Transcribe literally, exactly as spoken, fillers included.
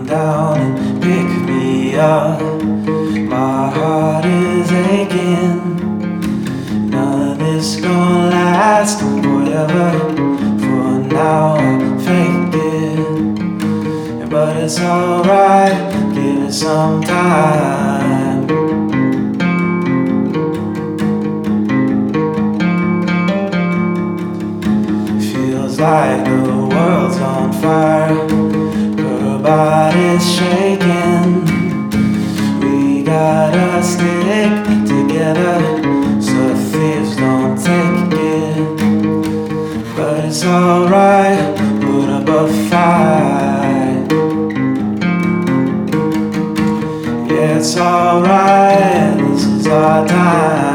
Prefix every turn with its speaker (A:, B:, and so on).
A: down and pick me up. My heart is aching. None of this gon' last forever. For now I faked it, but it's alright, give it some time. Feels like the world's on fire, her body's shaking. We gotta stick together so thieves don't take it. But it's alright, put up a fight. Yeah, it's alright, this is our time.